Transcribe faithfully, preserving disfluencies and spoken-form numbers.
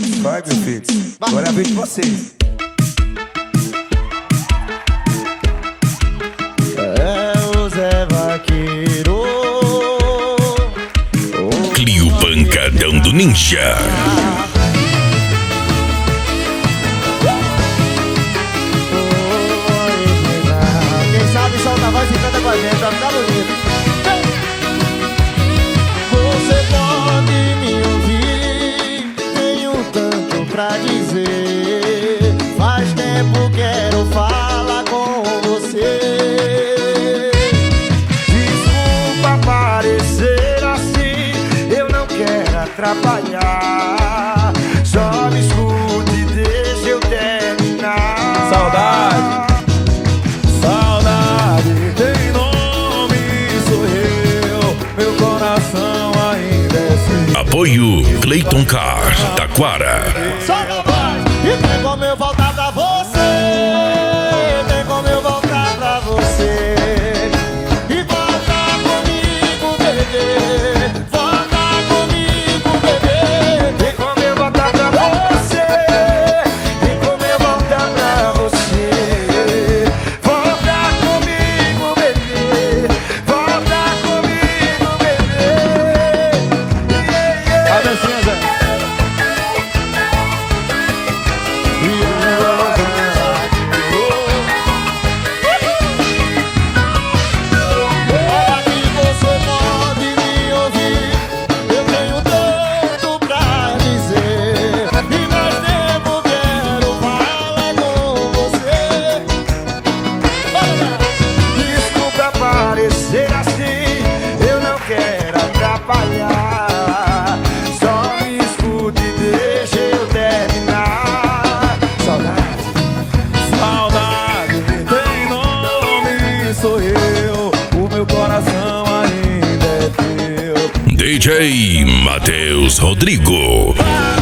Vai, meu filho. Agora é a vez de vocês. É o Zé Vaqueiro, Clio Pancadão do Ninja. quem sabe solta a voz e canta com a gente, vai ficar bonito. Você pode me ouvir, tenho tanto pra dizer. Faz tempo quero falar com você. Desculpa parecer assim, eu não quero atrapalhar. Só me escute e deixa eu terminar. Saudade. Saudade tem nome, sou eu. Meu coração ainda é seu. Apoio Clayton Car, Taquara. Solta a voz! E tem como eu voltar pra você. Tem como eu voltar pra você. E voltar comigo, bebê. Voltar comigo, bebê. Tem como eu voltar pra você. Tem como eu voltar pra você. Voltar comigo, bebê. Voltar comigo, bebê. A dancinha, Zé. Ser assim, eu não quero atrapalhar. Só me escute e deixa eu terminar. Saudade, saudade tem nome, sou eu. O meu coração ainda é teu. D J Matheus Rodrigo.